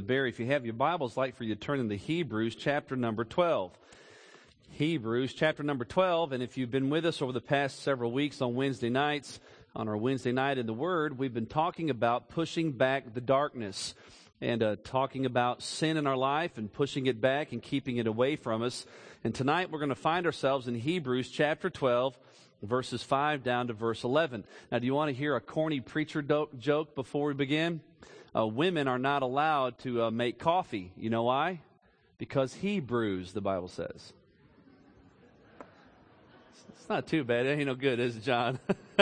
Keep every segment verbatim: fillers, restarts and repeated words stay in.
Barry. If you have your Bibles, I'd like for you to turn into Hebrews chapter number twelve. Hebrews chapter number twelve, and if you've been with us over the past several weeks on Wednesday nights, on our Wednesday night in the Word, we've been talking about pushing back the darkness and uh, talking about sin in our life and pushing it back and keeping it away from us. And tonight we're going to find ourselves in Hebrews chapter twelve, verses five down to verse eleven. Now, do you want to hear a corny preacher do- joke before we begin? Uh, women are not allowed to uh, make coffee. You know why? Because he brews, the Bible says. It's not too bad. It ain't no good, is it, John?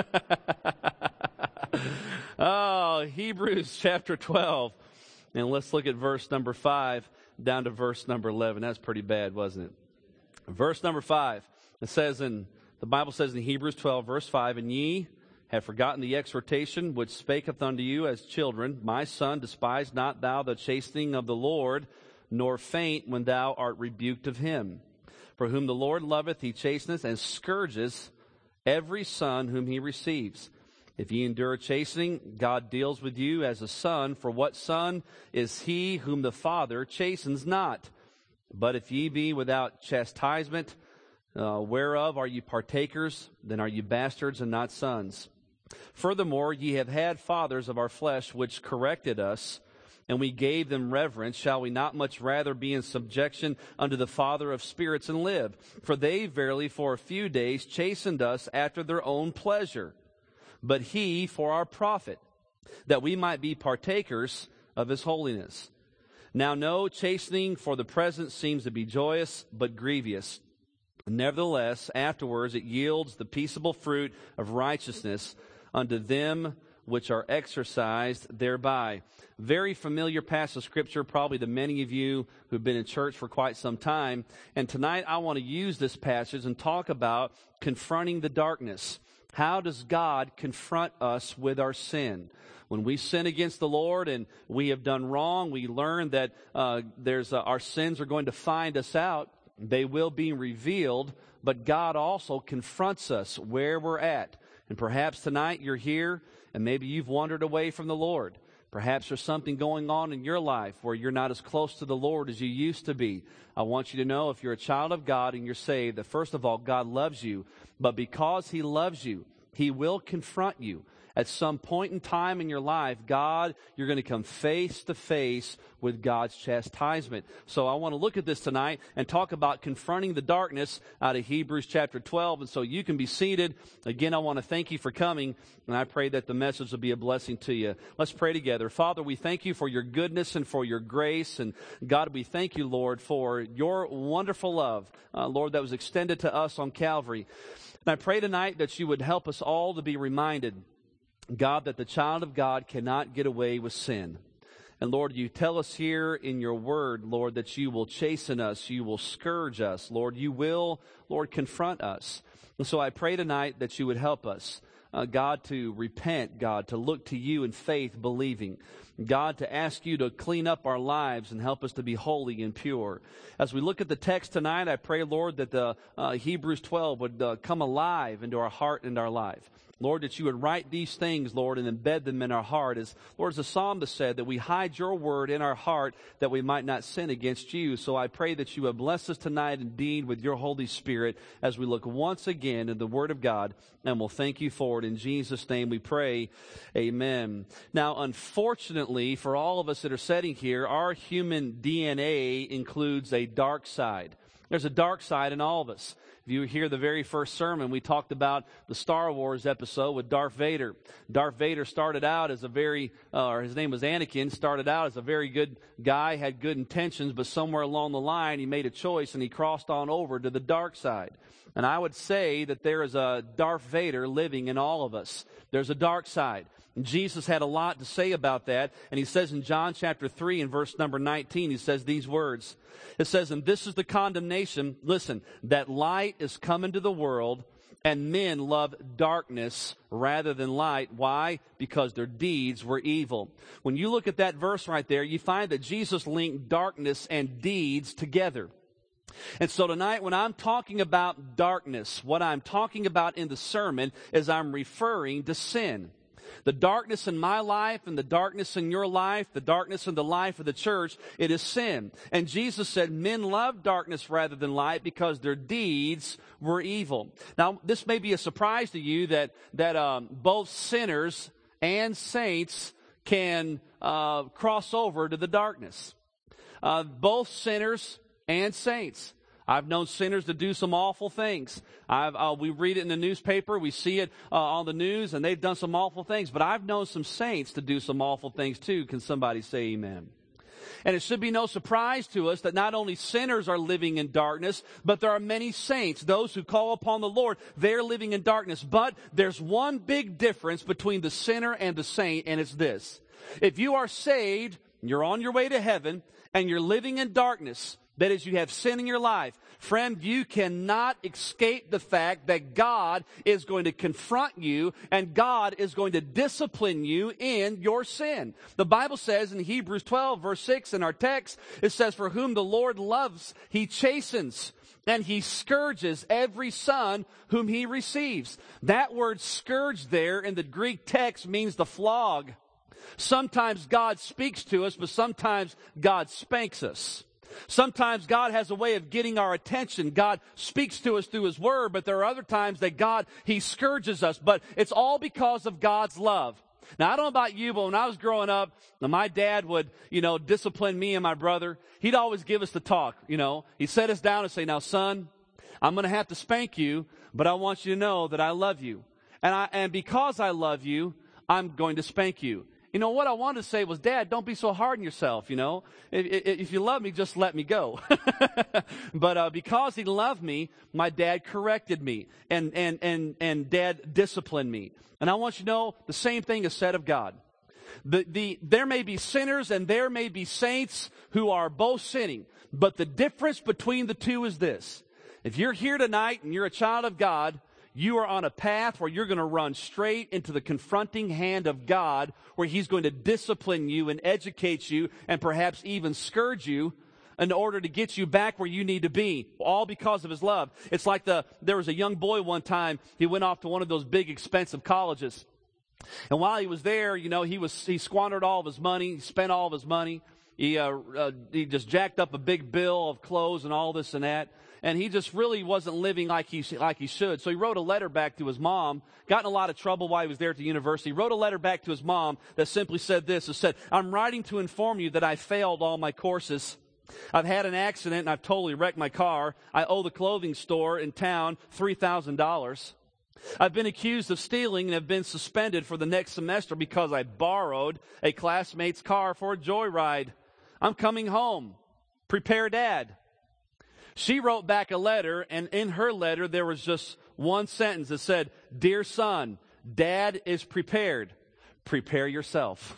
Oh, Hebrews chapter twelve. And let's look at verse number five down to verse number eleven. That's pretty bad, wasn't it? Verse number five. It says in, the Bible says in Hebrews twelve, verse five, "And ye have forgotten the exhortation which spaketh unto you as children. My son, despise not thou the chastening of the Lord, nor faint when thou art rebuked of him. For whom the Lord loveth, he chasteneth, and scourges every son whom he receives. If ye endure chastening, God deals with you as a son. For what son is he whom the Father chastens not? But if ye be without chastisement, uh, whereof are ye partakers, then are ye bastards and not sons. Furthermore, ye have had fathers of our flesh which corrected us, and we gave them reverence. Shall we not much rather be in subjection unto the Father of spirits and live? For they verily for a few days chastened us after their own pleasure, but he for our profit, that we might be partakers of his holiness. Now no chastening for the present seems to be joyous, but grievous. Nevertheless, afterwards it yields the peaceable fruit of righteousness unto them which are exercised thereby." Very familiar passage of Scripture, probably to many of you who've been in church for quite some time. And tonight I want to use this passage and talk about confronting the darkness. How does God confront us with our sin? When we sin against the Lord and we have done wrong, we learn that uh, there's uh, our sins are going to find us out. They will be revealed, but God also confronts us where we're at. And perhaps tonight you're here and maybe you've wandered away from the Lord. Perhaps there's something going on in your life where you're not as close to the Lord as you used to be. I want you to know, if you're a child of God and you're saved, that first of all, God loves you. But because he loves you, he will confront you. At some point in time in your life, God, you're going to come face to face with God's chastisement. So I want to look at this tonight and talk about confronting the darkness out of Hebrews chapter twelve. And so you can be seated. Again, I want to thank you for coming, and I pray that the message will be a blessing to you. Let's pray together. Father, we thank you for your goodness and for your grace. And God, we thank you, Lord, for your wonderful love, uh, Lord, that was extended to us on Calvary. And I pray tonight that you would help us all to be reminded, God, that the child of God cannot get away with sin. And Lord, you tell us here in your word, Lord, that you will chasten us, you will scourge us. Lord, you will, Lord, confront us. And so I pray tonight that you would help us, uh, God, to repent, God, to look to you in faith, believing. God, to ask you to clean up our lives and help us to be holy and pure. As we look at the text tonight, I pray, Lord, that the uh, Hebrews twelve would uh, come alive into our heart and our life. Lord, that you would write these things, Lord, and embed them in our heart. As, Lord, as the psalmist said, that we hide your word in our heart that we might not sin against you. So I pray that you would bless us tonight indeed with your Holy Spirit as we look once again at the word of God, and we'll thank you for it. In Jesus' name we pray, amen. Now, unfortunately, for all of us that are sitting here, our human D N A includes a dark side. There's a dark side in all of us. If you hear the very first sermon, we talked about the Star Wars episode with Darth Vader. Darth Vader started out as a very, uh, or his name was Anakin, started out as a very good guy, had good intentions, but somewhere along the line he made a choice and he crossed on over to the dark side. And I would say that there is a Darth Vader living in all of us. There's a dark side. And Jesus had a lot to say about that. And he says in John chapter three and verse number nineteen, he says these words. It says, "And this is the condemnation, listen, that light is come into the world, and men love darkness rather than light." Why? Because their deeds were evil. When you look at that verse right there, you find that Jesus linked darkness and deeds together. And so tonight, when I'm talking about darkness, what I'm talking about in the sermon is I'm referring to sin. The darkness in my life and the darkness in your life, the darkness in the life of the church, it is sin. And Jesus said men love darkness rather than light because their deeds were evil. Now, this may be a surprise to you that, that um, both sinners and saints can uh, cross over to the darkness. Uh, both sinners and saints. I've known sinners to do some awful things. I've, uh, we read it in the newspaper. We see it uh, on the news, and they've done some awful things. But I've known some saints to do some awful things too. Can somebody say amen? And it should be no surprise to us that not only sinners are living in darkness, but there are many saints, those who call upon the Lord. They're living in darkness. But there's one big difference between the sinner and the saint, and it's this. If you are saved, you're on your way to heaven, and you're living in darkness, that is, you have sin in your life, friend, you cannot escape the fact that God is going to confront you and God is going to discipline you in your sin. The Bible says in Hebrews twelve, verse six in our text, it says, "For whom the Lord loves, he chastens, and he scourges every son whom he receives." That word scourge there in the Greek text means to flog. Sometimes God speaks to us, but sometimes God spanks us. Sometimes God has a way of getting our attention. God speaks to us through his word, but there are other times that God, he scourges us. But it's all because of God's love. Now, I don't know about you, but when I was growing up, my dad would, you know, discipline me and my brother. He'd always give us the talk, you know. He'd set us down and say, "Now, son, I'm going to have to spank you, but I want you to know that I love you. And I, and because I love you, I'm going to spank you." You know, what I wanted to say was, "Dad, don't be so hard on yourself, you know. If, if, if you love me, just let me go." But uh, because he loved me, my dad corrected me, and, and, and, and Dad disciplined me. And I want you to know, the same thing is said of God. The, the, there may be sinners and there may be saints who are both sinning. But the difference between the two is this. If you're here tonight and you're a child of God, you are on a path where you're going to run straight into the confronting hand of God, where he's going to discipline you and educate you and perhaps even scourge you in order to get you back where you need to be, all because of his love. It's like the there was a young boy one time, he went off to one of those big expensive colleges. And while he was there, you know, he was he squandered all of his money, he spent all of his money. He, uh, uh, he just jacked up a big bill of clothes and all this and that. And he just really wasn't living like he, like he should. So he wrote a letter back to his mom, got in a lot of trouble while he was there at the university. He wrote a letter back to his mom that simply said this. It said, "I'm writing to inform you that I failed all my courses. I've had an accident and I've totally wrecked my car. I owe the clothing store in town three thousand dollars. I've been accused of stealing and have been suspended for the next semester because I borrowed a classmate's car for a joyride. I'm coming home. Prepare, Dad." She wrote back a letter, and in her letter there was just one sentence that said, "Dear son, Dad is prepared. Prepare yourself."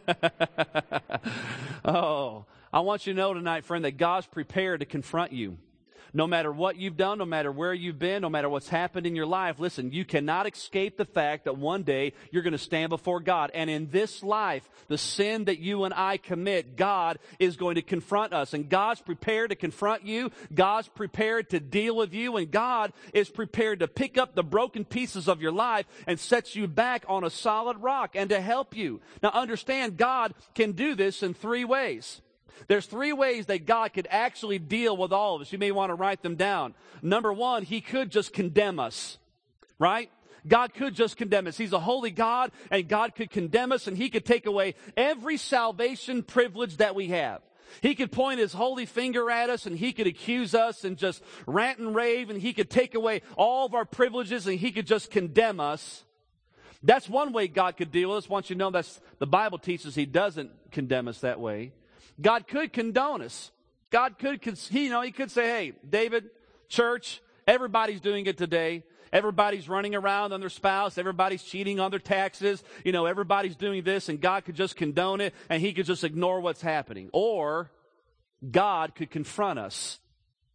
Oh, I want you to know tonight, friend, that God's prepared to confront you. No matter what you've done, no matter where you've been, no matter what's happened in your life, listen, you cannot escape the fact that one day you're going to stand before God. And in this life, the sin that you and I commit, God is going to confront us. And God's prepared to confront you. God's prepared to deal with you. And God is prepared to pick up the broken pieces of your life and set you back on a solid rock and to help you. Now understand, God can do this in three ways. There's three ways that God could actually deal with all of us. You may want to write them down. Number one, he could just condemn us, right? God could just condemn us. He's a holy God, and God could condemn us, and he could take away every salvation privilege that we have. He could point his holy finger at us, and he could accuse us and just rant and rave, and he could take away all of our privileges, and he could just condemn us. That's one way God could deal with us. Once you know that's the Bible teaches he doesn't condemn us that way. God could condone us. God could, he, you know, he could say, "Hey, David, church, everybody's doing it today. Everybody's running around on their spouse. Everybody's cheating on their taxes. You know, everybody's doing this," and God could just condone it, and he could just ignore what's happening. Or God could confront us.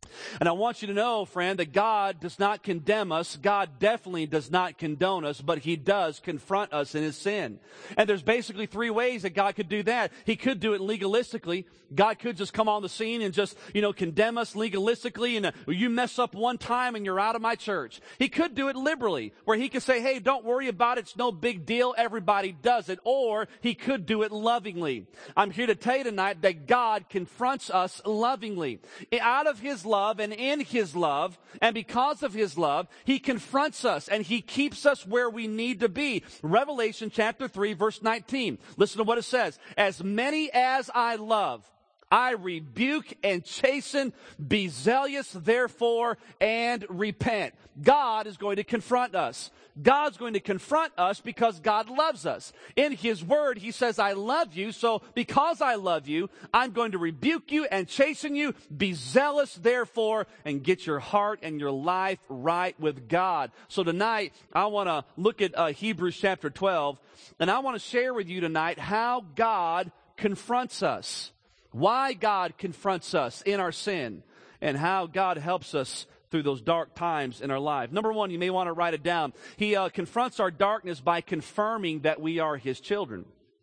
And I want you to know, friend, that God does not condemn us. God definitely does not condone us, but he does confront us in his sin. And there's basically three ways that God could do that. He could do it legalistically. God could just come on the scene and just, you know, condemn us legalistically, and uh, you mess up one time and you're out of my church. He could do it liberally, where he could say, hey, don't worry about it. It's no big deal. Everybody does it. Or he could do it lovingly. I'm here to tell you tonight that God confronts us lovingly. Out of his love and in his love, and because of his love, he confronts us and he keeps us where we need to be. Revelation chapter three, verse nineteen. Listen to what it says. As many as I love, I rebuke and chasten. Be zealous, therefore, and repent. God is going to confront us. God's going to confront us because God loves us. In his word, he says, I love you. So because I love you, I'm going to rebuke you and chasten you. Be zealous, therefore, and get your heart and your life right with God. So tonight, I want to look at uh, Hebrews chapter twelve, and I want to share with you tonight how God confronts us. Why God confronts us in our sin, and how God helps us through those dark times in our life. Number one, you may want to write it down. He uh, confronts our darkness by confirming that we are his children.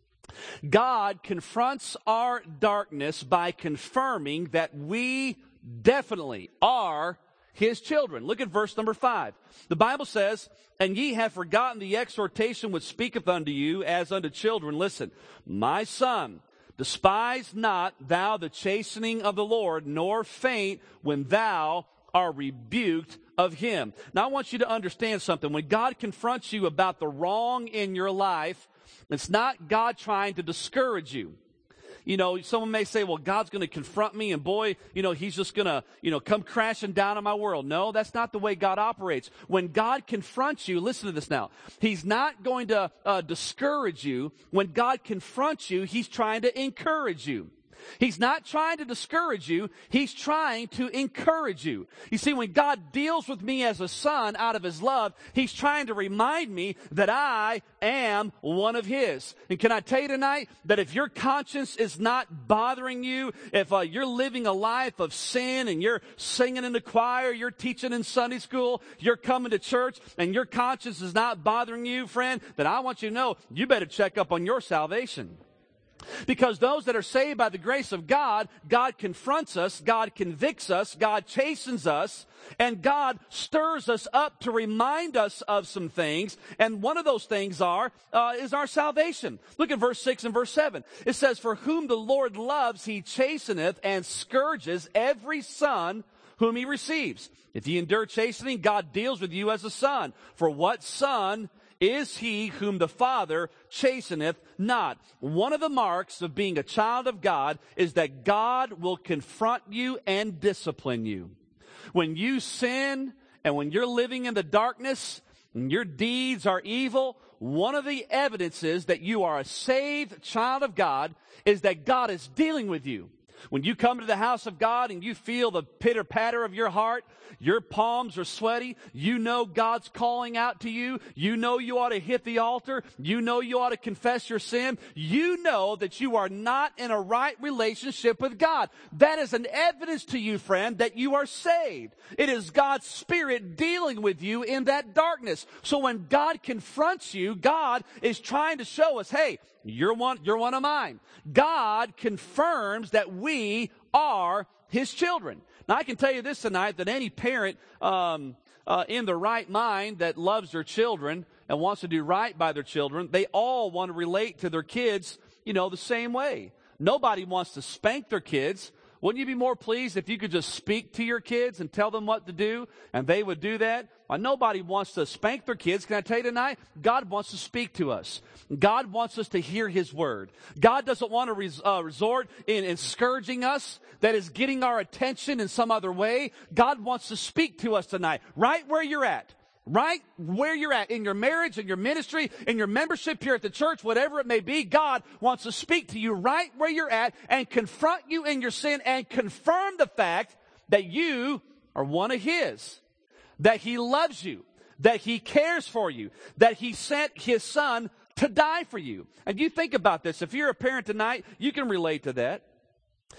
God confronts our darkness by confirming that we definitely are his children. Look at verse number five. The Bible says, and ye have forgotten the exhortation which speaketh unto you as unto children. Listen, my son, despise not thou the chastening of the Lord, nor faint when thou art rebuked of him. Now I want you to understand something. When God confronts you about the wrong in your life, it's not God trying to discourage you. You know, someone may say, well, God's going to confront me, and boy, you know, he's just going to, you know, come crashing down on my world. No, that's not the way God operates. When God confronts you, listen to this now. He's not going to uh, discourage you. When God confronts you, he's trying to encourage you. He's not trying to discourage you. He's trying to encourage you. You see, when God deals with me as a son out of his love, he's trying to remind me that I am one of his. And can I tell you tonight that if your conscience is not bothering you, if uh, you're living a life of sin and you're singing in the choir, you're teaching in Sunday school, you're coming to church, and your conscience is not bothering you, friend, then I want you to know you better check up on your salvation. Because those that are saved by the grace of God, God confronts us, God convicts us, God chastens us, and God stirs us up to remind us of some things. And one of those things are uh, is our salvation. Look at verse six and verse seven. It says, for whom the Lord loves, he chasteneth and scourges every son whom he receives. If ye endure chastening, God deals with you as a son. For what son is he whom the Father chasteneth not? One of the marks of being a child of God is that God will confront you and discipline you. When you sin and when you're living in the darkness and your deeds are evil, one of the evidences that you are a saved child of God is that God is dealing with you. When you come to the house of God and you feel the pitter-patter of your heart, your palms are sweaty, you know God's calling out to you, you know you ought to hit the altar, you know you ought to confess your sin, you know that you are not in a right relationship with God. That is an evidence to you, friend, that you are saved. It is God's Spirit dealing with you in that darkness. So when God confronts you, God is trying to show us, hey, you're one, you're one of mine. God confirms that we are his children. Now, I can tell you this tonight, that any parent um, uh, in the right mind that loves their children and wants to do right by their children, they all want to relate to their kids, you know, the same way. Nobody wants to spank their kids. Wouldn't you be more pleased if you could just speak to your kids and tell them what to do, and they would do that? Well, nobody wants to spank their kids. Can I tell you tonight? God wants to speak to us. God wants us to hear his word. God doesn't want to res- uh, resort in, in scourging us, that is getting our attention in some other way. God wants to speak to us tonight, right where you're at. Right where you're at, in your marriage, in your ministry, in your membership here at the church, whatever it may be, God wants to speak to you right where you're at and confront you in your sin and confirm the fact that you are one of his, that he loves you, that he cares for you, that he sent his son to die for you. And you think about this. If you're a parent tonight, you can relate to that.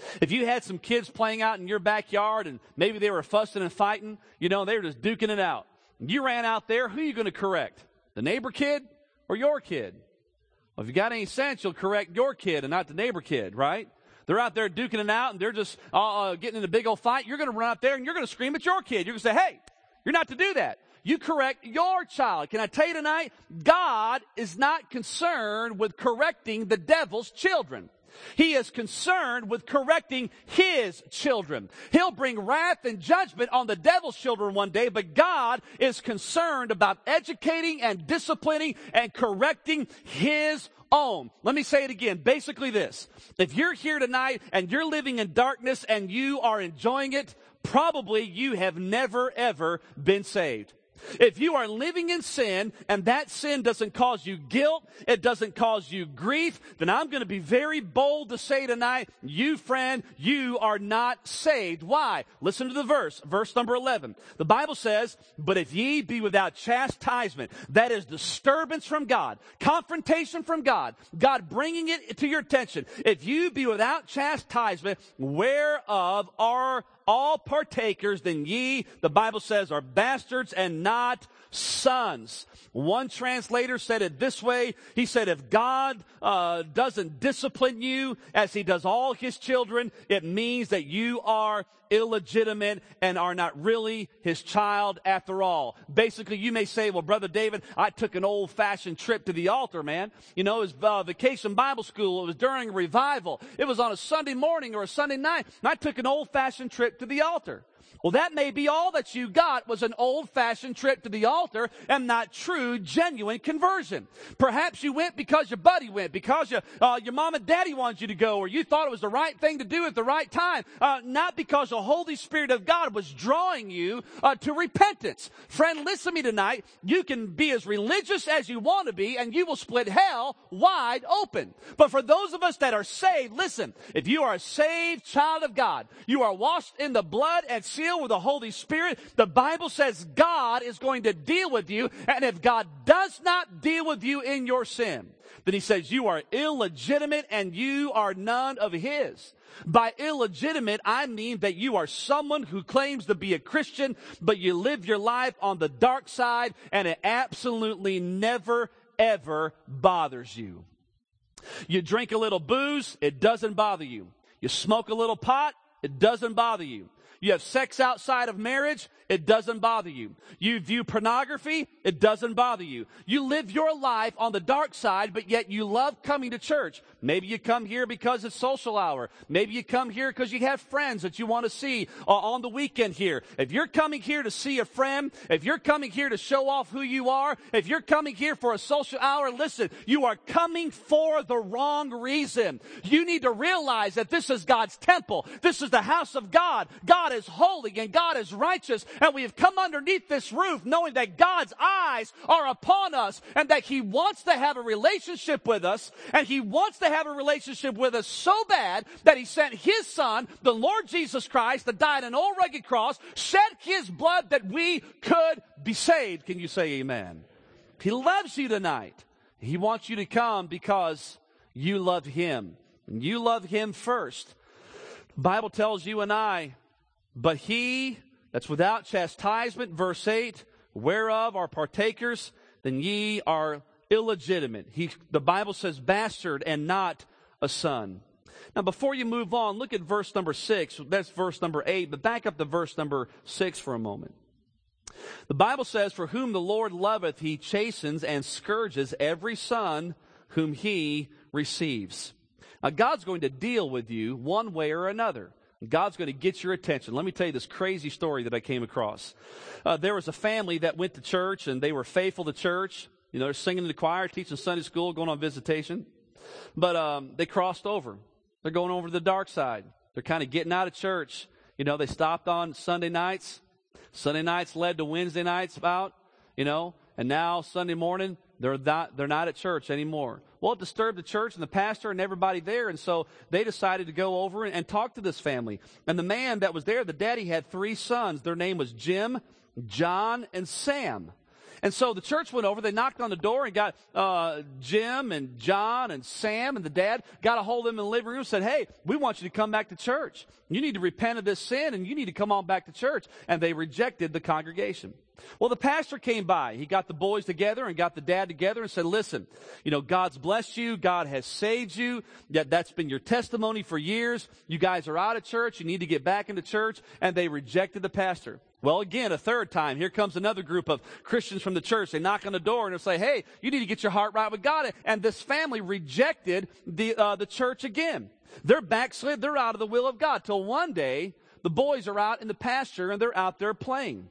If you had some kids playing out in your backyard and maybe they were fussing and fighting, you know, they were just duking it out. You ran out there, who are you going to correct? The neighbor kid or your kid? Well, if you got any sense, you'll correct your kid and not the neighbor kid, right? They're out there duking it out and they're just uh, getting in a big old fight. You're going to run out there and you're going to scream at your kid. You're going to say, hey, you're not to do that. You correct your child. Can I tell you tonight, God is not concerned with correcting the devil's children. He is concerned with correcting his children. He'll bring wrath and judgment on the devil's children one day, but God is concerned about educating and disciplining and correcting his own. Let me say it again. Basically this. If you're here tonight and you're living in darkness and you are enjoying it, probably you have never, ever been saved. If you are living in sin and that sin doesn't cause you guilt, it doesn't cause you grief, then I'm going to be very bold to say tonight, you friend, you are not saved. Why? Listen to the verse, verse number eleven. The Bible says, but if ye be without chastisement, that is disturbance from God, confrontation from God, God bringing it to your attention. If you be without chastisement, whereof are all partakers, then ye, the Bible says, are bastards and not sons. One translator said it this way. He said, if God uh, doesn't discipline you as he does all his children, it means that you are illegitimate and are not really his child after all. Basically, you may say, well, Brother David, I took an old-fashioned trip to the altar, man. You know, it was uh, Vacation Bible School. It was during a revival. It was on a Sunday morning or a Sunday night, and I took an old-fashioned trip to the altar. Well, that may be all that you got was an old-fashioned trip to the altar and not true, genuine conversion. Perhaps you went because your buddy went, because you, uh, your mom and daddy wanted you to go, or you thought it was the right thing to do at the right time, uh, not because the Holy Spirit of God was drawing you uh, to repentance. Friend, listen to me tonight. You can be as religious as you want to be, and you will split hell wide open. But for those of us that are saved, listen, if you are a saved child of God, you are washed in the blood and sealed with the Holy Spirit, the Bible says God is going to deal with you, and if God does not deal with you in your sin, then he says you are illegitimate and you are none of his. By illegitimate, I mean that you are someone who claims to be a Christian, but you live your life on the dark side, and it absolutely never, ever bothers you. You drink a little booze, it doesn't bother you. You smoke a little pot, it doesn't bother you. You have sex outside of marriage, it doesn't bother you. You view pornography, it doesn't bother you. You live your life on the dark side, but yet you love coming to church. Maybe you come here because it's social hour. Maybe you come here because you have friends that you want to see uh, on the weekend here. If you're coming here to see a friend, if you're coming here to show off who you are, if you're coming here for a social hour, listen, you are coming for the wrong reason. You need to realize that this is God's temple. This is the house of God. God is holy and God is righteous, and we have come underneath this roof knowing that God's eyes are upon us and that he wants to have a relationship with us, and he wants to have a relationship with us so bad that he sent his son, the Lord Jesus Christ, to die on an old rugged cross, shed his blood that we could be saved. Can you say amen? He loves you tonight. He wants you to come because you love him. And you love him first. The Bible tells you and I, but he that's without chastisement, verse eight, whereof are partakers, then ye are illegitimate. He, the Bible says bastard and not a son. Now, before you move on, look at verse number six. That's verse number eight, but back up to verse number six for a moment. The Bible says, for whom the Lord loveth, he chastens and scourges every son whom he receives. Now, God's going to deal with you one way or another. God's going to get your attention. Let me tell you this crazy story that I came across. Uh, there was a family that went to church, and they were faithful to church. You know, they're singing in the choir, teaching Sunday school, going on visitation. But um, they crossed over. They're going over to the dark side. They're kind of getting out of church. You know, they stopped on Sunday nights. Sunday nights led to Wednesday nights about, you know, and now Sunday morning, they're not, they're not at church anymore. Well, it disturbed the church and the pastor and everybody there, and so they decided to go over and, and talk to this family. And the man that was there, the daddy, had three sons. Their name was Jim, John, and Sam. And so the church went over, they knocked on the door and got uh, Jim and John and Sam and the dad, got a hold of them in the living room and said, hey, we want you to come back to church. You need to repent of this sin and you need to come on back to church. And they rejected the congregation. Well, the pastor came by. He got the boys together and got the dad together and said, listen, you know, God's blessed you. God has saved you. That, that's been your testimony for years. You guys are out of church. You need to get back into church. And they rejected the pastor. Well, again, a third time, here comes another group of Christians from the church. They knock on the door and they say, hey, you need to get your heart right with God. And this family rejected the, uh, the church again. They're backslid. They're out of the will of God. Till one day, the boys are out in the pasture and they're out there playing.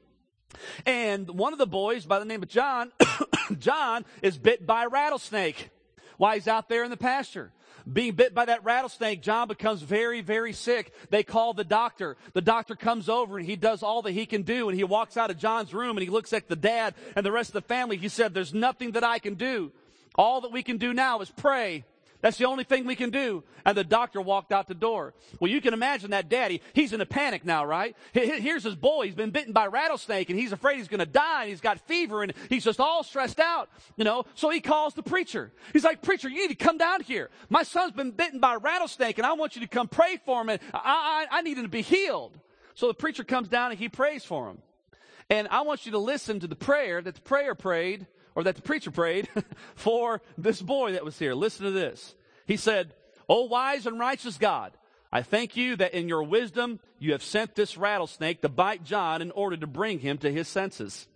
And one of the boys by the name of John, John is bit by a rattlesnake while he's out there in the pasture. Being bit by that rattlesnake, John becomes very, very sick. They call the doctor. The doctor comes over and he does all that he can do. And he walks out of John's room and he looks at the dad and the rest of the family. He said, there's nothing that I can do. All that we can do now is pray. That's the only thing we can do. And the doctor walked out the door. Well, you can imagine that daddy. He's in a panic now, right? Here's his boy. He's been bitten by a rattlesnake, and he's afraid he's going to die, and he's got fever, and he's just all stressed out, you know. So he calls the preacher. He's like, preacher, you need to come down here. My son's been bitten by a rattlesnake, and I want you to come pray for him, and I, I, I need him to be healed. So the preacher comes down, and he prays for him. And I want you to listen to the prayer that the prayer prayed, or that the preacher prayed for this boy that was here. Listen to this. He said, O wise and righteous God, I thank you that in your wisdom you have sent this rattlesnake to bite John in order to bring him to his senses.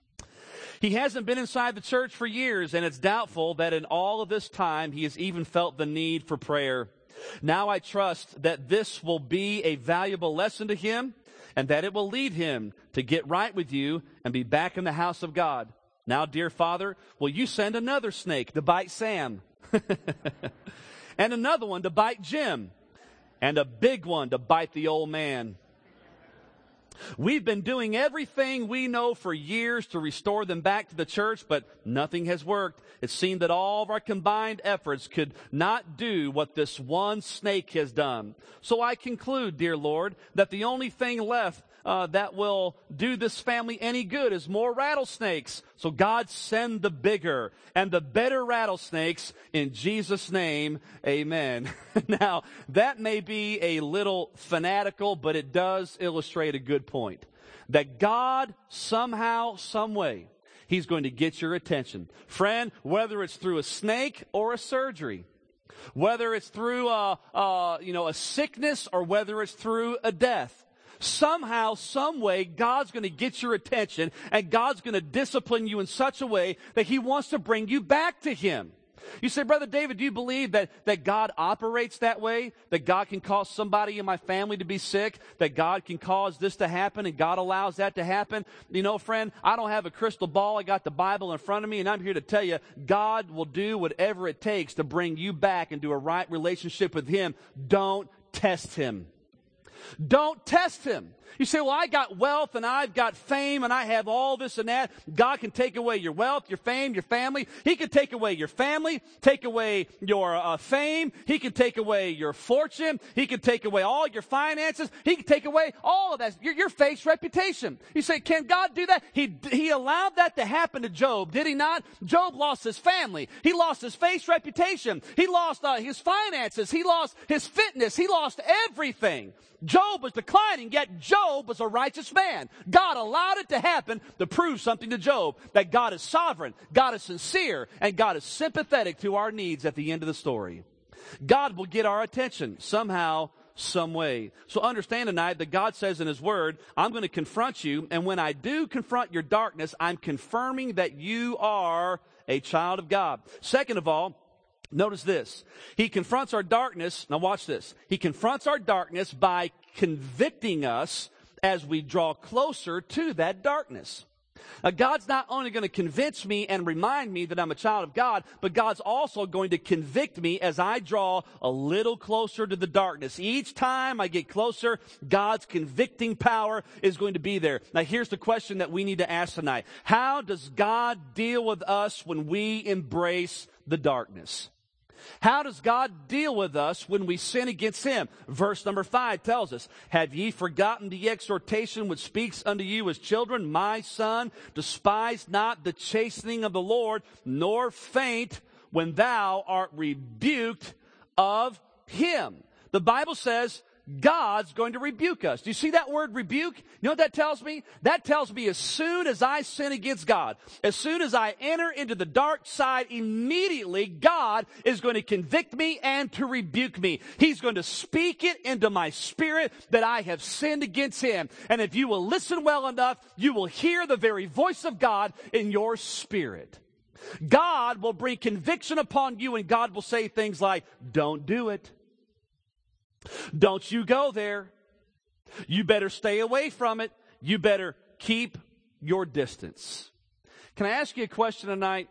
He hasn't been inside the church for years, and it's doubtful that in all of this time he has even felt the need for prayer. Now I trust that this will be a valuable lesson to him, and that it will lead him to get right with you and be back in the house of God. Now, dear Father, will you send another snake to bite Sam? And another one to bite Jim. And a big one to bite the old man. We've been doing everything we know for years to restore them back to the church, but nothing has worked. It seemed that all of our combined efforts could not do what this one snake has done. So I conclude, dear Lord, that the only thing left Uh, that will do this family any good is more rattlesnakes. So God, send the bigger and the better rattlesnakes in Jesus' name. Amen. Now, that may be a little fanatical, but it does illustrate a good point. That God somehow, some way, He's going to get your attention. Friend, whether it's through a snake or a surgery, whether it's through a, a you know, a sickness or whether it's through a death, somehow, some way, God's going to get your attention and God's going to discipline you in such a way that He wants to bring you back to Him. You say, Brother David, do you believe that, that God operates that way? That God can cause somebody in my family to be sick? That God can cause this to happen and God allows that to happen? You know, friend, I don't have a crystal ball. I got the Bible in front of me, and I'm here to tell you, God will do whatever it takes to bring you back into a right relationship with Him. Don't test Him. Don't test Him. You say, well, I got wealth and I've got fame and I have all this and that. God can take away your wealth, your fame, your family. He can take away your family, take away your uh, fame. He can take away your fortune. He can take away all your finances. He can take away all of that, your, your faith's reputation. You say, can God do that? He, he allowed that to happen to Job, did He not? Job lost his family. He lost his faith's reputation. He lost uh, his finances. He lost his fitness. He lost everything. Job was declining, yet Job was a righteous man. God allowed it to happen to prove something to Job, that God is sovereign, God is sincere, and God is sympathetic to our needs at the end of the story. God will get our attention somehow, some way. So understand tonight that God says in His Word, I'm going to confront you, and when I do confront your darkness, I'm confirming that you are a child of God. Second of all, notice this. He confronts our darkness. Now watch this. He confronts our darkness by convicting us as we draw closer to that darkness. Now, God's not only going to convince me and remind me that I'm a child of God, but God's also going to convict me as I draw a little closer to the darkness. Each time I get closer, God's convicting power is going to be there. Now, here's the question that we need to ask tonight. How does God deal with us when we embrace the darkness? How does God deal with us when we sin against him? Verse number five tells us, have ye forgotten the exhortation which speaks unto you as children? My son, despise not the chastening of the Lord, nor faint when thou art rebuked of him. The Bible says God's going to rebuke us. Do you see that word rebuke? You know what that tells me? That tells me as soon as I sin against God, as soon as I enter into the dark side, immediately God is going to convict me and to rebuke me. He's going to speak it into my spirit that I have sinned against him. And if you will listen well enough, you will hear the very voice of God in your spirit. God will bring conviction upon you, and God will say things like, don't do it. Don't you go there. You better stay away from it. You better keep your distance. Can I ask you a question tonight?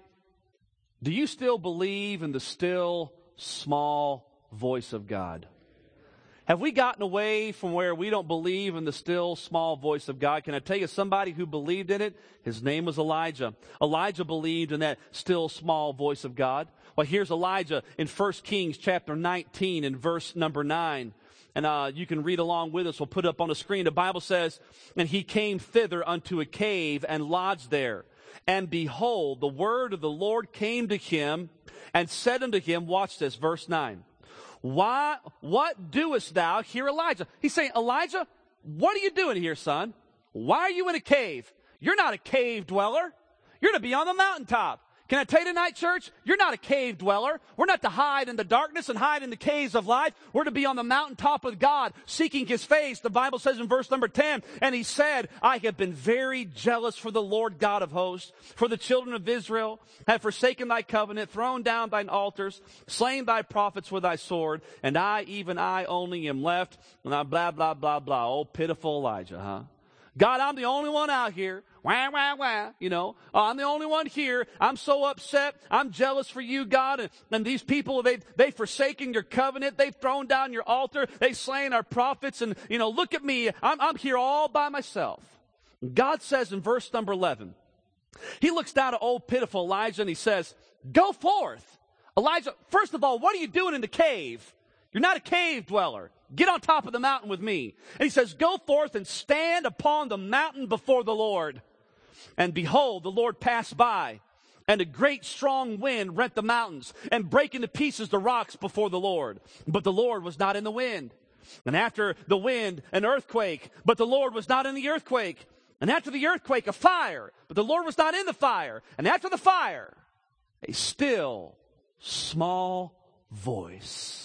Do you still believe in the still, small voice of God? Have we gotten away from where we don't believe in the still, small voice of God? Can I tell you somebody who believed in it? His name was Elijah. Elijah believed in that still, small voice of God. Well, here's Elijah in First Kings chapter nineteen and verse number nine. And uh, you can read along with us. We'll put it up on the screen. The Bible says, and he came thither unto a cave and lodged there. And behold, the word of the Lord came to him and said unto him, watch this, verse nine. Why, what doest thou here, Elijah? He's saying, Elijah, what are you doing here, son? Why are you in a cave? You're not a cave dweller. You're to be on the mountaintop. Can I tell you tonight, church? You're not a cave dweller. We're not to hide in the darkness and hide in the caves of life. We're to be on the mountaintop with God, seeking his face. The Bible says in verse number ten, and he said, I have been very jealous for the Lord God of hosts, for the children of Israel, have forsaken thy covenant, thrown down thine altars, slain thy prophets with thy sword, and I, even I only am left, and I blah, blah, blah, blah. Oh, pitiful Elijah, huh? God, I'm the only one out here. Wah, wah, wah. You know, oh, I'm the only one here. I'm so upset. I'm jealous for you, God. And, and these people, they've, they've forsaken your covenant. They've thrown down your altar. They've slain our prophets. And, you know, look at me. I'm, I'm here all by myself. God says in verse number eleven, he looks down at old pitiful Elijah and he says, go forth. Elijah, first of all, what are you doing in the cave? You're not a cave dweller. Get on top of the mountain with me. And he says, go forth and stand upon the mountain before the Lord. And behold, the Lord passed by, and a great strong wind rent the mountains, and brake into pieces the rocks before the Lord. But the Lord was not in the wind. And after the wind, an earthquake, but the Lord was not in the earthquake. And after the earthquake, a fire, but the Lord was not in the fire. And after the fire, a still, small voice.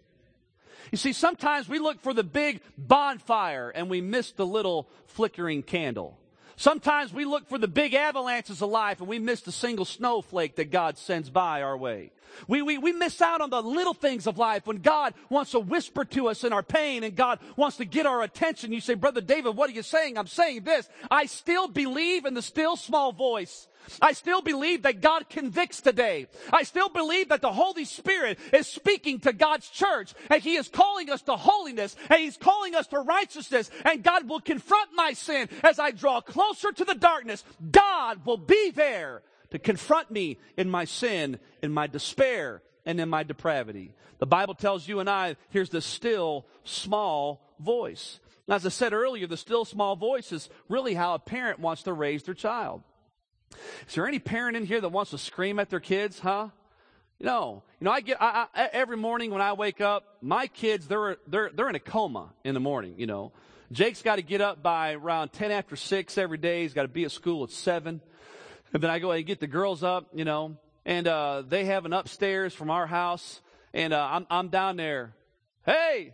You see, sometimes we look for the big bonfire and we miss the little flickering candle. Sometimes we look for the big avalanches of life and we miss the single snowflake that God sends by our way. We, we, we miss out on the little things of life when God wants to whisper to us in our pain and God wants to get our attention. You say, Brother David, what are you saying? I'm saying this. I still believe in the still small voice. I still believe that God convicts today. I still believe that the Holy Spirit is speaking to God's church, and he is calling us to holiness, and he's calling us to righteousness, and God will confront my sin as I draw closer to the darkness. God will be there to confront me in my sin, in my despair, and in my depravity. The Bible tells you and I, here's the still small voice. As I said earlier, the still small voice is really how a parent wants to raise their child. Is there any parent in here that wants to scream at their kids, huh? No. You know, I get I, I, every morning when I wake up, my kids, they're they're they're in a coma in the morning, you know. Jake's got to get up by around ten after six every day. He's got to be at school at seven. And then I go and get the girls up, you know, and uh, they have an upstairs from our house, and uh, I'm I'm down there. Hey,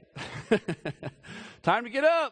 time to get up.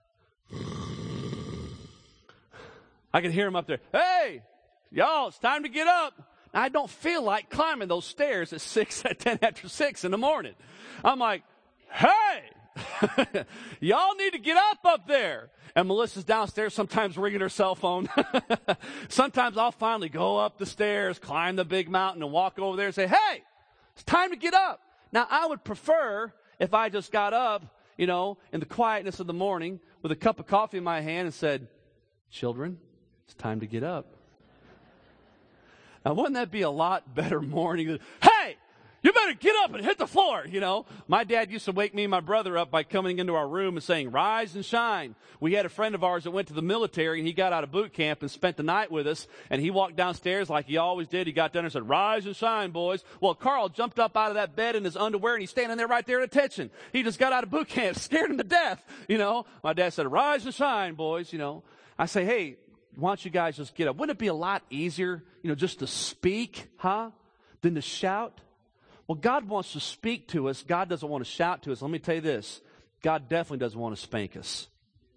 I can hear them up there. Hey, y'all, it's time to get up. I don't feel like climbing those stairs at six, at ten after six in the morning. I'm like, hey, y'all need to get up up there. And Melissa's downstairs sometimes ringing her cell phone. Sometimes I'll finally go up the stairs, climb the big mountain, and walk over there and say, hey, it's time to get up. Now, I would prefer if I just got up, you know, in the quietness of the morning with a cup of coffee in my hand and said, children, it's time to get up. Now, wouldn't that be a lot better morning? Hey, you better better get up and hit the floor, you know. My dad used to wake me and my brother up by coming into our room and saying, rise and shine. We had a friend of ours that went to the military, and he got out of boot camp and spent the night with us, and he walked downstairs like he always did. He got down and said, rise and shine, boys. Well, Carl jumped up out of that bed in his underwear, and he's standing there right there at attention. He just got out of boot camp, scared him to death, you know. My dad said, rise and shine, boys, you know. I say, hey, why don't you guys just get up? Wouldn't it be a lot easier, you know, just to speak, huh, than to shout? Well, God wants to speak to us. God doesn't want to shout to us. Let me tell you this. God definitely doesn't want to spank us.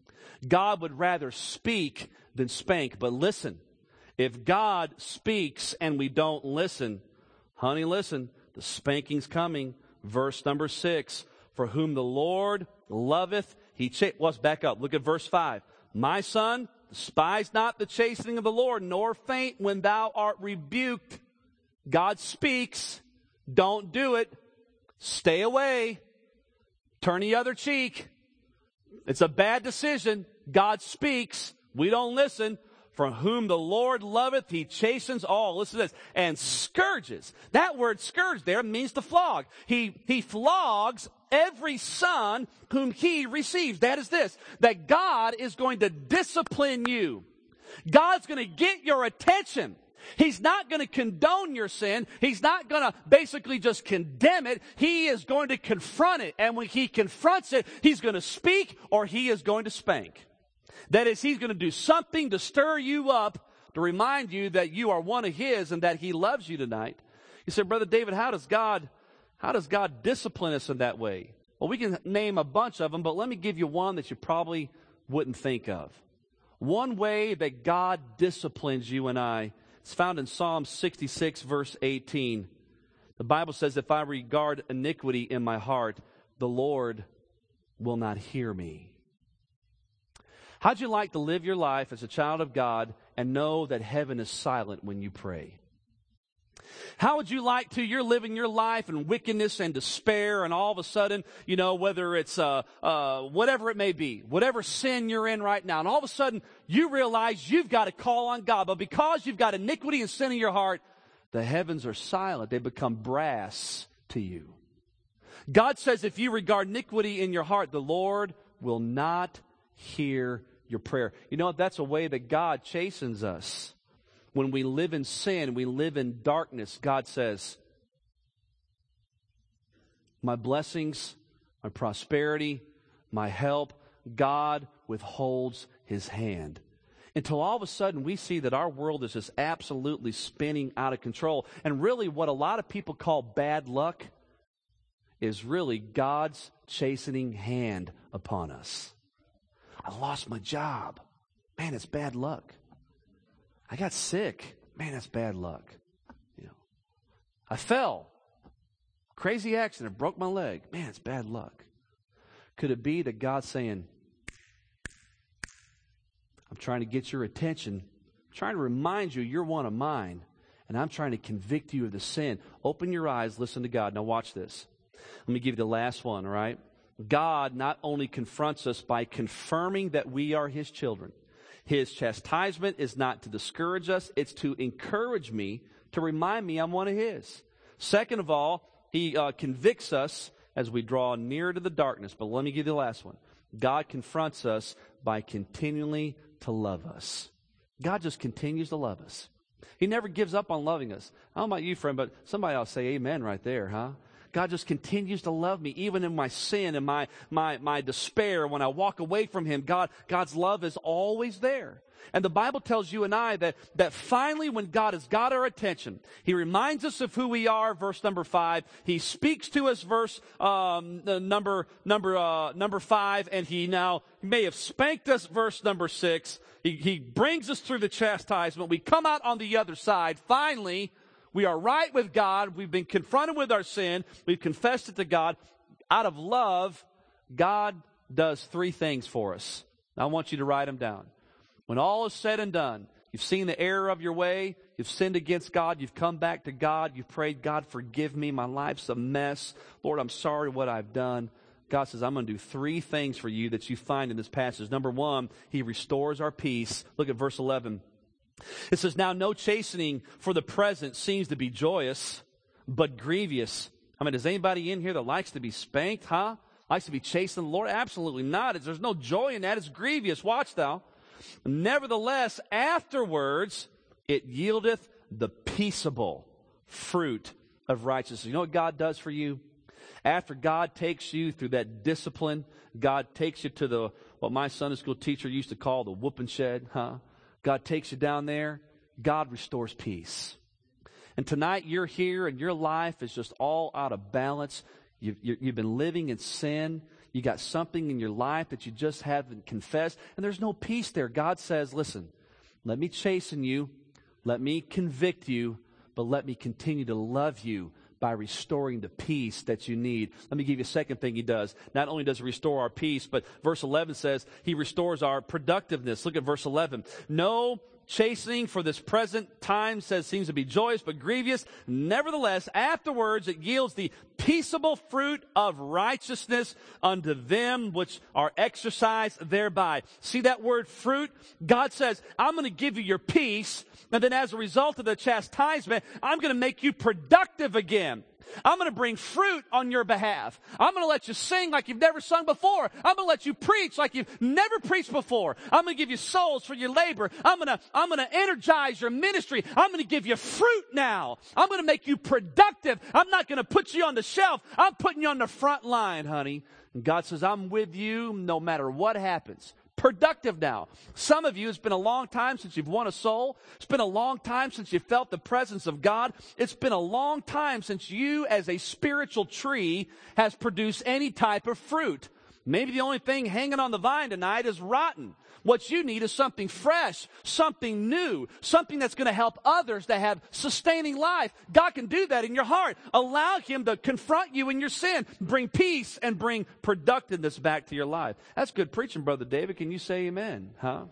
God would rather speak than spank. But listen, if God speaks and we don't listen, honey, listen, the spanking's coming. Verse number six, for whom the Lord loveth, he cha- let's back up. Look at verse five. My son, despise not the chastening of the Lord, nor faint when thou art rebuked. God speaks. Don't do it. Stay away. Turn the other cheek. It's a bad decision. God speaks. We don't listen. For whom the Lord loveth, he chastens all. Listen to this. And scourges. That word scourge there means to flog. He, he flogs every son whom he receives. That is this. That God is going to discipline you. God's going to get your attention. He's not going to condone your sin. He's not going to basically just condemn it. He is going to confront it. And when he confronts it, he's going to speak or he is going to spank. That is, he's going to do something to stir you up, to remind you that you are one of his and that he loves you tonight. You said, Brother David, how does God, how does God discipline us in that way? Well, we can name a bunch of them, but let me give you one that you probably wouldn't think of. One way that God disciplines you and I, it's found in Psalm sixty-six, verse eighteen. The Bible says, if I regard iniquity in my heart, the Lord will not hear me. How'd you like to live your life as a child of God and know that heaven is silent when you pray? How would you like to, you're living your life in wickedness and despair, and all of a sudden, you know, whether it's uh, uh, whatever it may be, whatever sin you're in right now, and all of a sudden you realize you've got to call on God, but because you've got iniquity and sin in your heart, the heavens are silent. They become brass to you. God says if you regard iniquity in your heart, the Lord will not hear your prayer. You know, that's a way that God chastens us. When we live in sin, we live in darkness, God says, my blessings, my prosperity, my help, God withholds his hand. Until all of a sudden we see that our world is just absolutely spinning out of control. And really what a lot of people call bad luck is really God's chastening hand upon us. I lost my job. Man, it's bad luck. I got sick. Man, that's bad luck. You know, I fell. Crazy accident, broke my leg. Man, it's bad luck. Could it be that God's saying, I'm trying to get your attention. I'm trying to remind you you're one of mine. And I'm trying to convict you of the sin. Open your eyes, listen to God. Now watch this. Let me give you the last one, all right? God not only confronts us by confirming that we are his children. His chastisement is not to discourage us. It's to encourage me, to remind me I'm one of his. Second of all, he uh, convicts us as we draw near to the darkness. But let me give you the last one. God confronts us by continually to love us. God just continues to love us. He never gives up on loving us. I don't know about you, friend, but somebody else say amen right there, huh? God just continues to love me, even in my sin and my, my, my despair. When I walk away from him, God, God's love is always there. And the Bible tells you and I that, that finally when God has got our attention, he reminds us of who we are, verse number five. He speaks to us, verse um, number, number, uh, number five, and he now may have spanked us, verse number six. He, he brings us through the chastisement. We come out on the other side. Finally, we are right with God. We've been confronted with our sin. We've confessed it to God. Out of love, God does three things for us. I want you to write them down. When all is said and done, you've seen the error of your way, you've sinned against God, you've come back to God, you've prayed, God, forgive me, my life's a mess. Lord, I'm sorry what I've done. God says, I'm going to do three things for you that you find in this passage. Number one, he restores our peace. Look at verse eleven. It says, now no chastening for the present seems to be joyous, but grievous. I mean, is anybody in here that likes to be spanked, huh? Likes to be chasing the Lord? Absolutely not. There's no joy in that. It's grievous. Watch thou. Nevertheless, afterwards, it yieldeth the peaceable fruit of righteousness. You know what God does for you? After God takes you through that discipline, God takes you to the, what my Sunday school teacher used to call the whooping shed, huh? God takes you down there. God restores peace. And tonight you're here and your life is just all out of balance. You've, you've been living in sin. You got something in your life that you just haven't confessed. And there's no peace there. God says, listen, let me chasten you. Let me convict you. But let me continue to love you by restoring the peace that you need. Let me give you a second thing he does. Not only does he restore our peace, but verse eleven says he restores our productiveness. Look at verse eleven. No chastening for this present time says seems to be joyous but grievous. Nevertheless, afterwards it yields the peaceable fruit of righteousness unto them which are exercised thereby. See that word fruit? God says, I'm going to give you your peace, and then as a result of the chastisement, I'm going to make you productive again. I'm going to bring fruit on your behalf. I'm going to let you sing like you've never sung before. I'm going to let you preach like you've never preached before. I'm going to give you souls for your labor. I'm going to, I'm going to energize your ministry. I'm going to give you fruit now. I'm going to make you productive. I'm not going to put you on the shelf. I'm putting you on the front line, honey. And God says, I'm with you no matter what happens. Productive now. Some of you, it's been a long time since you've won a soul. It's been a long time since you felt the presence of God. It's been a long time since you as a spiritual tree has produced any type of fruit. Maybe the only thing hanging on the vine tonight is rotten. What you need is something fresh, something new, something that's going to help others to have sustaining life. God can do that in your heart. Allow Him to confront you in your sin, bring peace, and bring productiveness back to your life. That's good preaching, Brother David. Can you say amen? Huh?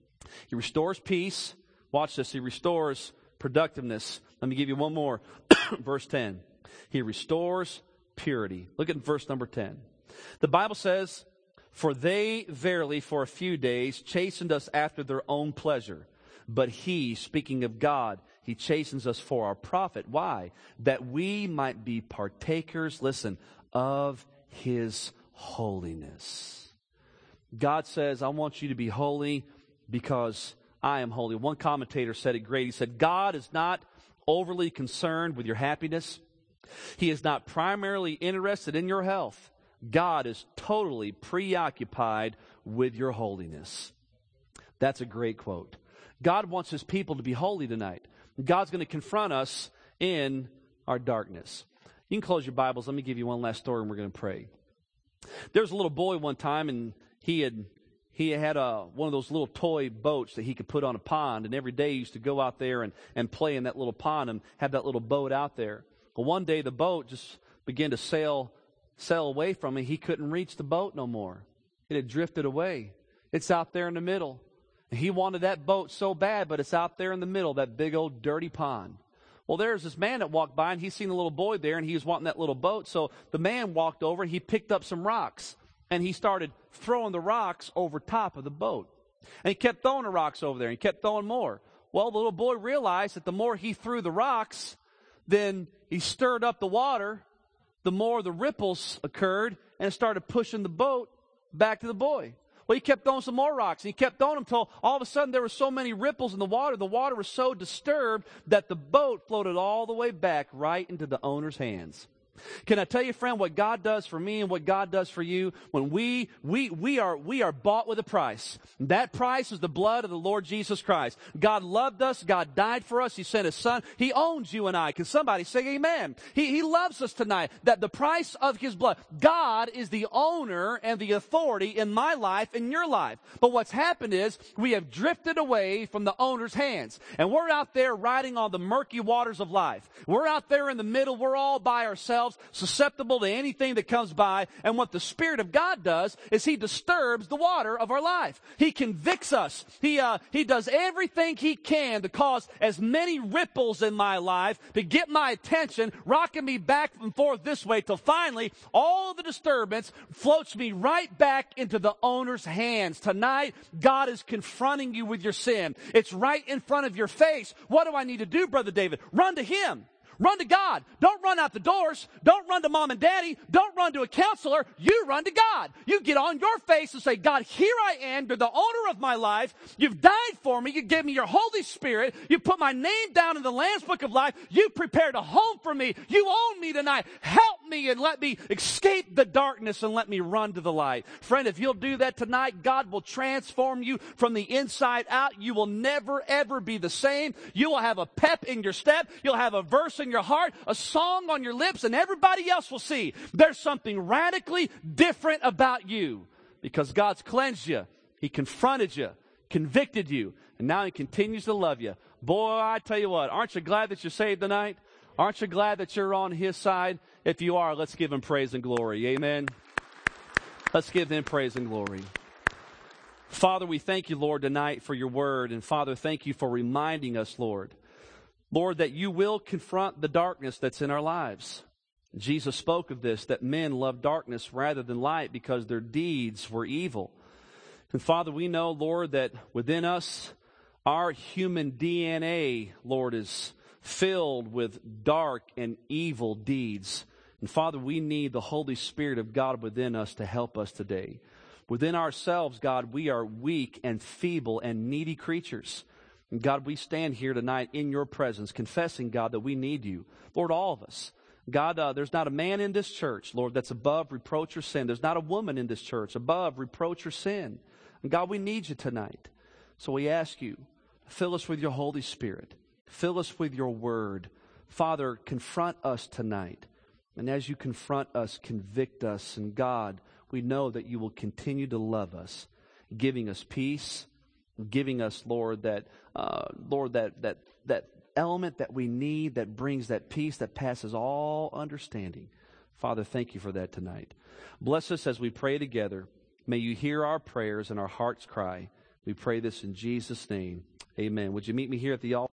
He restores peace. Watch this. He restores productiveness. Let me give you one more. Verse ten. He restores purity. Look at verse number ten. The Bible says, for they verily for a few days chastened us after their own pleasure. But He, speaking of God, He chastens us for our profit. Why? That we might be partakers, listen, of His holiness. God says, I want you to be holy because I am holy. One commentator said it great. He said, God is not overly concerned with your happiness. He is not primarily interested in your health. God is totally preoccupied with your holiness. That's a great quote. God wants His people to be holy tonight. God's going to confront us in our darkness. You can close your Bibles. Let me give you one last story and we're going to pray. There was a little boy one time, and he had he had a, one of those little toy boats that he could put on a pond, and every day he used to go out there and, and play in that little pond and have that little boat out there. Well, one day the boat just began to sail sail away from him. He couldn't reach the boat no more. It had drifted away. It's out there in the middle. And he wanted that boat so bad, but it's out there in the middle, that big old dirty pond. Well, there's this man that walked by, and he's seen the little boy there, and he was wanting that little boat. So the man walked over, and he picked up some rocks, and he started throwing the rocks over top of the boat. And he kept throwing the rocks over there, and he kept throwing more. Well, the little boy realized that the more he threw the rocks, then he stirred up the water, the more the ripples occurred, and it started pushing the boat back to the boy. Well, he kept throwing some more rocks, and he kept throwing them until all of a sudden there were so many ripples in the water, the water was so disturbed that the boat floated all the way back right into the owner's hands. Can I tell you, friend, what God does for me and what God does for you? When we we we are we are bought with a price. That price is the blood of the Lord Jesus Christ. God loved us. God died for us. He sent His Son. He owns you and I. Can somebody say amen? He, he loves us tonight. That the price of His blood. God is the owner and the authority in my life and your life. But what's happened is we have drifted away from the owner's hands. And we're out there riding on the murky waters of life. We're out there in the middle. We're all by ourselves, susceptible to anything that comes by. And what the Spirit of God does is He disturbs the water of our life. He convicts us. He, uh, he does everything He can to cause as many ripples in my life to get my attention, rocking me back and forth this way till finally all of the disturbance floats me right back into the owner's hands. Tonight, God is confronting you with your sin. It's right in front of your face. What do I need to do, Brother David? Run to Him. Run to God. Don't run out the doors. Don't run to mom and daddy. Don't run to a counselor. You run to God. You get on your face and say, God, here I am. You're the owner of my life. You've died for me. You gave me your Holy Spirit. You put my name down in the Lamb's Book of Life. You prepared a home for me. You own me tonight. Help me and let me escape the darkness and let me run to the light. Friend, if you'll do that tonight, God will transform you from the inside out. You will never, ever be the same. You will have a pep in your step. You'll have a verse in your heart, a song on your lips, and everybody else will see there's something radically different about you because God's cleansed you. He confronted you, convicted you, and now He continues to love you. Boy, I tell you what, aren't you glad that you're saved tonight? Aren't you glad that you're on His side? If you are, let's give Him praise and glory. Amen. Let's give Him praise and glory. Father, we thank you, Lord, tonight for your word. And Father, thank you for reminding us, Lord, Lord, that you will confront the darkness that's in our lives. Jesus spoke of this, that men love darkness rather than light because their deeds were evil. And Father, we know, Lord, that within us, our human D N A, Lord, is filled with dark and evil deeds. And Father, we need the Holy Spirit of God within us to help us today. Within ourselves, God, we are weak and feeble and needy creatures. And God, we stand here tonight in your presence, confessing, God, that we need you. Lord, all of us. God, uh, there's not a man in this church, Lord, that's above reproach or sin. There's not a woman in this church above reproach or sin. And God, we need you tonight. So we ask you, fill us with your Holy Spirit. Fill us with your word. Father, confront us tonight. And as you confront us, convict us. And God, we know that you will continue to love us, giving us peace, giving us, Lord, that uh, Lord, that that that element that we need that brings that peace that passes all understanding. Father, thank you for that tonight. Bless us as we pray together. May you hear our prayers and our hearts cry. We pray this in Jesus' name. Amen. Would you meet me here at the altar?